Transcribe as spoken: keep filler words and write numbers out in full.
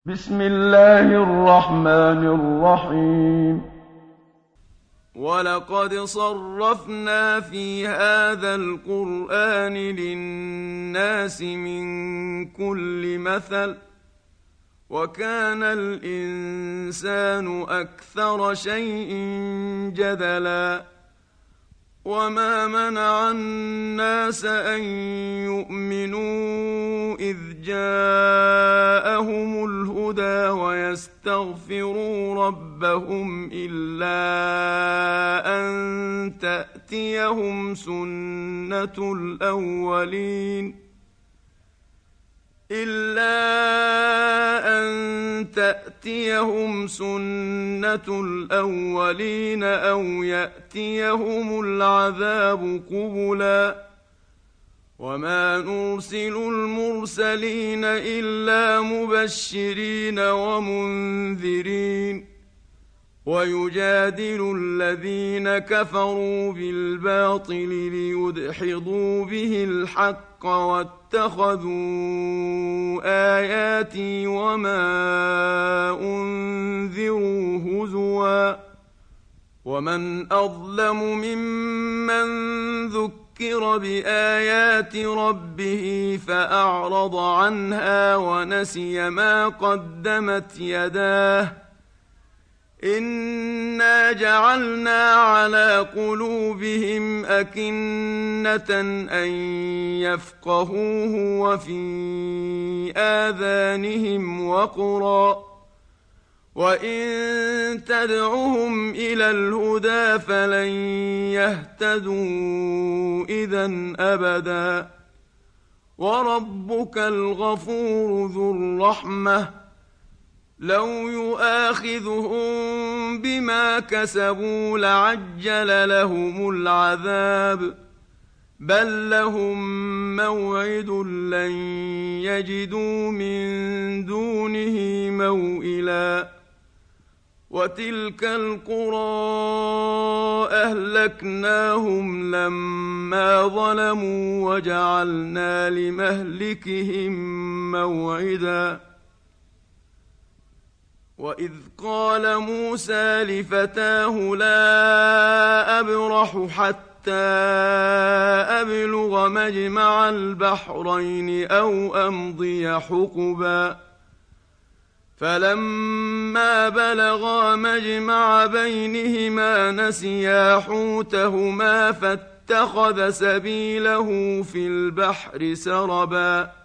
بسم الله الرحمن الرحيم. ولقد صرفنا في هذا القرآن للناس من كل مثل وكان الإنسان أكثر شيء جدلا وما منع الناس أن يؤمنوا إذ جاءهم الهدى ويستغفروا ربهم إلا أن تأتيهم سنة الأولين إلا أن تأتيهم سنة الأولين أو يأتيهم العذاب قبلا وما نرسل المرسلين إلا مبشرين ومنذرين ويجادل الذين كفروا بالباطل ليدحضوا به الحق واتخذوا آياتي وما أنذروا هزوا ومن أظلم ممن ذكر بآيات ربه فأعرض عنها ونسي ما قدمت يداه إنا جعلنا على قلوبهم أكنة أن يفقهوه وفي آذانهم وقرا وإن تدعهم إلى الهدى فلن يهتدوا إذن أبدا وربك الغفور ذو الرحمة لو يؤاخذهم بما كسبوا لعجل لهم العذاب بل لهم موعد لن يجدوا من دونه موئلا وتلك القرى أهلكناهم لما ظلموا وجعلنا لمهلكهم موعدا وإذ قال موسى لفتاه لا أبرح حتى أبلغ مجمع البحرين أو أمضي حقبا فلما بلغا مجمع بينهما نسيا حوتهما فاتخذ سبيله في البحر سربا